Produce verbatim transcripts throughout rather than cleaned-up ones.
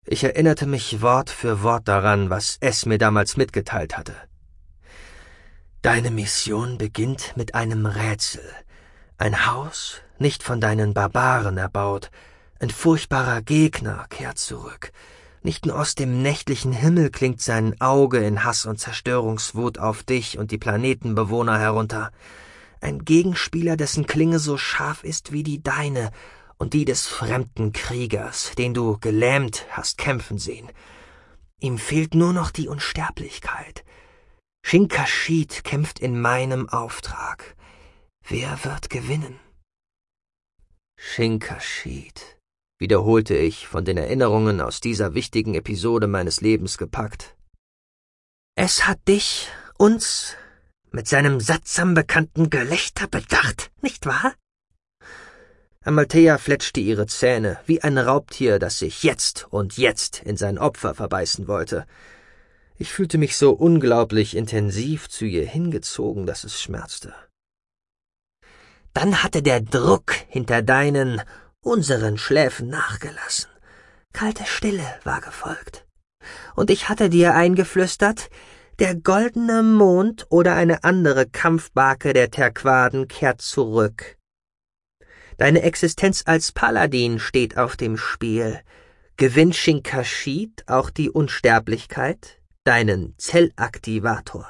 Ich erinnerte mich Wort für Wort daran, was es mir damals mitgeteilt hatte. Deine Mission beginnt mit einem Rätsel. Ein Haus, nicht von deinen Barbaren erbaut. Ein furchtbarer Gegner kehrt zurück. Nicht nur aus dem nächtlichen Himmel klingt sein Auge in Hass und Zerstörungswut auf dich und die Planetenbewohner herunter. Ein Gegenspieler, dessen Klinge so scharf ist wie die deine und die des fremden Kriegers, den du gelähmt hast kämpfen sehen. Ihm fehlt nur noch die Unsterblichkeit. Shin-Kashid kämpft in meinem Auftrag. Wer wird gewinnen? Shin-Kashid, wiederholte ich, von den Erinnerungen aus dieser wichtigen Episode meines Lebens gepackt. Es hat dich, uns, mit seinem sattsam bekannten Gelächter bedacht, nicht wahr? Amalthea fletschte ihre Zähne, wie ein Raubtier, das sich jetzt und jetzt in sein Opfer verbeißen wollte. Ich fühlte mich so unglaublich intensiv zu ihr hingezogen, dass es schmerzte. Dann hatte der Druck hinter deinen, unseren Schläfen nachgelassen. Kalte Stille war gefolgt. Und ich hatte dir eingeflüstert, der goldene Mond oder eine andere Kampfbarke der Terquaden kehrt zurück. Deine Existenz als Paladin steht auf dem Spiel. Gewinnt Shin-Kashid auch die Unsterblichkeit, deinen Zellaktivator?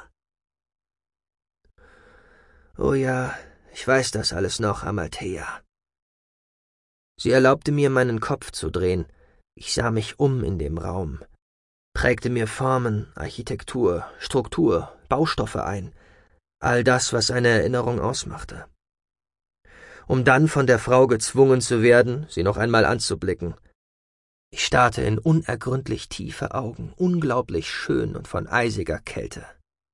Oh ja, ich weiß das alles noch, Amalthea. Sie erlaubte mir, meinen Kopf zu drehen. Ich sah mich um in dem Raum, prägte mir Formen, Architektur, Struktur, Baustoffe ein, all das, was eine Erinnerung ausmachte. Um dann von der Frau gezwungen zu werden, sie noch einmal anzublicken. Ich starrte in unergründlich tiefe Augen, unglaublich schön und von eisiger Kälte.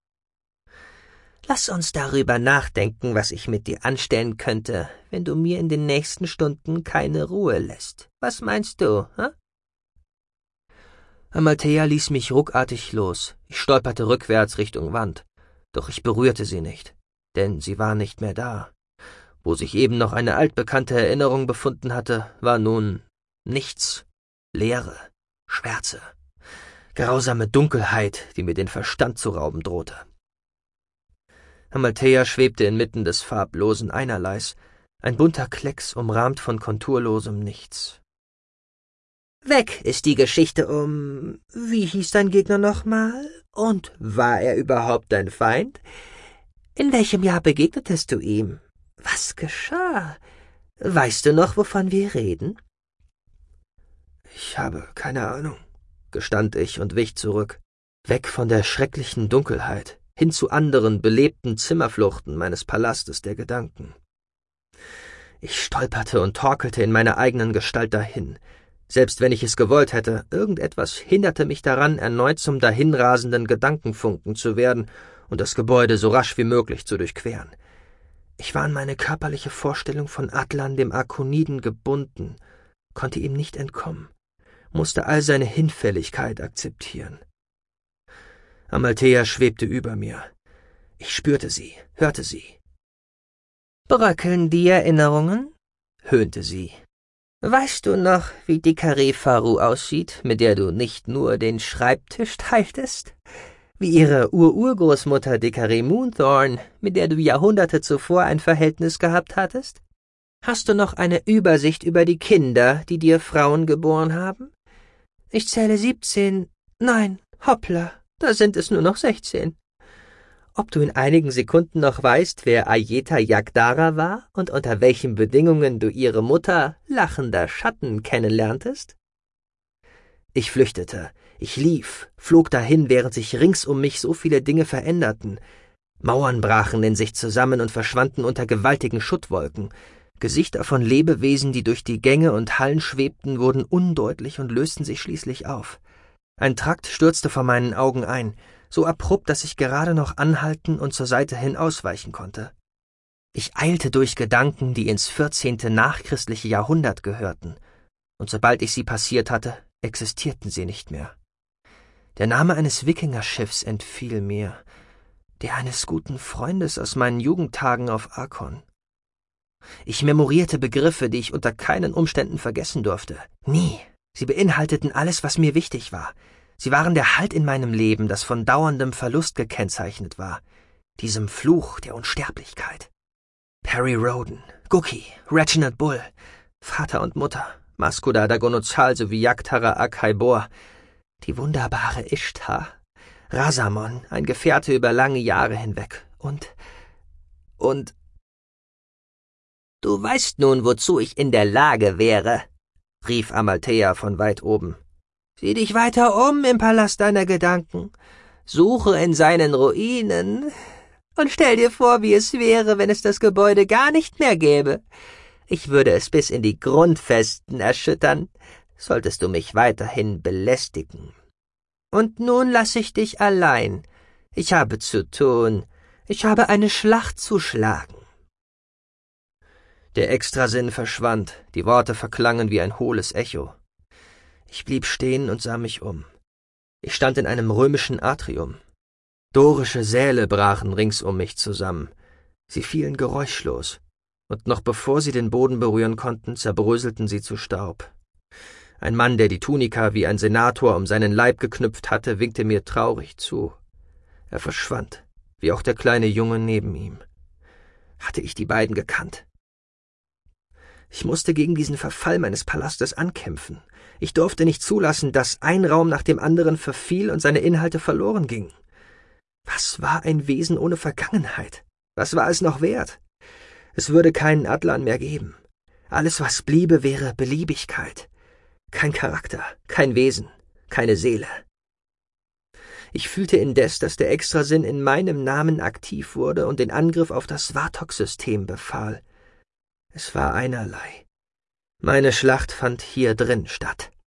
Lass uns darüber nachdenken, was ich mit dir anstellen könnte, wenn du mir in den nächsten Stunden keine Ruhe lässt. Was meinst du, hä? Amalthea ließ mich ruckartig los. Ich stolperte rückwärts Richtung Wand. Doch ich berührte sie nicht, denn sie war nicht mehr da. Wo sich eben noch eine altbekannte Erinnerung befunden hatte, war nun nichts, Leere, Schwärze, grausame Dunkelheit, die mir den Verstand zu rauben drohte. Amalthea schwebte inmitten des farblosen Einerleis, ein bunter Klecks umrahmt von konturlosem Nichts. Weg ist die Geschichte um, wie hieß dein Gegner nochmal? Und war er überhaupt dein Feind? In welchem Jahr begegnetest du ihm? Was geschah? Weißt du noch, wovon wir reden? Ich habe keine Ahnung, gestand ich und wich zurück, weg von der schrecklichen Dunkelheit, hin zu anderen belebten Zimmerfluchten meines Palastes der Gedanken. Ich stolperte und torkelte in meiner eigenen Gestalt dahin. Selbst wenn ich es gewollt hätte, irgendetwas hinderte mich daran, erneut zum dahinrasenden Gedankenfunken zu werden und das Gebäude so rasch wie möglich zu durchqueren. Ich war an meine körperliche Vorstellung von Atlan dem Arkoniden gebunden, konnte ihm nicht entkommen, musste all seine Hinfälligkeit akzeptieren. Amalthea schwebte über mir. Ich spürte sie, hörte sie. »Bröckeln die Erinnerungen?« höhnte sie. »Weißt du noch, wie die Kareh Faru aussieht, mit der du nicht nur den Schreibtisch teiltest? Wie ihre Ururgroßmutter Dekare Moonthorn, mit der du Jahrhunderte zuvor ein Verhältnis gehabt hattest? Hast du noch eine Übersicht über die Kinder, die dir Frauen geboren haben? Ich zähle siebzehn, nein, hoppla, da sind es nur noch sechzehn. Ob du in einigen Sekunden noch weißt, wer Ayeta Yagdara war und unter welchen Bedingungen du ihre Mutter, lachender Schatten, kennenlerntest? Ich flüchtete. Ich lief, flog dahin, während sich rings um mich so viele Dinge veränderten. Mauern brachen in sich zusammen und verschwanden unter gewaltigen Schuttwolken. Gesichter von Lebewesen, die durch die Gänge und Hallen schwebten, wurden undeutlich und lösten sich schließlich auf. Ein Trakt stürzte vor meinen Augen ein, so abrupt, dass ich gerade noch anhalten und zur Seite hin ausweichen konnte. Ich eilte durch Gedanken, die ins vierzehnte nachchristliche Jahrhundert gehörten, und sobald ich sie passiert hatte, existierten sie nicht mehr. Der Name eines Wikingerschiffs entfiel mir, der eines guten Freundes aus meinen Jugendtagen auf Arkon. Ich memorierte Begriffe, die ich unter keinen Umständen vergessen durfte. Nie, Sie beinhalteten alles, was mir wichtig war. Sie waren der Halt in meinem Leben, das von dauerndem Verlust gekennzeichnet war, diesem Fluch der Unsterblichkeit. Perry Rhodan, Gookie, Reginald Bull, Vater und Mutter, Maskuda Dagonozal sowie Yaktara Akhaibor, die wunderbare Ishtar, Rasamon, ein Gefährte über lange Jahre hinweg, und, und... »Du weißt nun, wozu ich in der Lage wäre«, rief Amalthea von weit oben. »Sieh dich weiter um im Palast deiner Gedanken, suche in seinen Ruinen und stell dir vor, wie es wäre, wenn es das Gebäude gar nicht mehr gäbe. Ich würde es bis in die Grundfesten erschüttern, solltest du mich weiterhin belästigen. Und nun lass ich dich allein. Ich habe zu tun, ich habe eine Schlacht zu schlagen.« Der Extrasinn verschwand, die Worte verklangen wie ein hohles Echo. Ich blieb stehen und sah mich um. Ich stand in einem römischen Atrium. Dorische Säle brachen rings um mich zusammen. Sie fielen geräuschlos, und noch bevor sie den Boden berühren konnten, zerbröselten sie zu Staub. Ein Mann, der die Tunika wie ein Senator um seinen Leib geknüpft hatte, winkte mir traurig zu. Er verschwand, wie auch der kleine Junge neben ihm. Hatte ich die beiden gekannt? Ich musste gegen diesen Verfall meines Palastes ankämpfen. Ich durfte nicht zulassen, dass ein Raum nach dem anderen verfiel und seine Inhalte verloren gingen. Was war ein Wesen ohne Vergangenheit? Was war es noch wert? Es würde keinen Atlan mehr geben. Alles, was bliebe, wäre Beliebigkeit. Kein Charakter, kein Wesen, keine Seele. Ich fühlte indes, dass der Extrasinn in meinem Namen aktiv wurde und den Angriff auf das Vartok-System befahl. Es war einerlei. Meine Schlacht fand hier drin statt.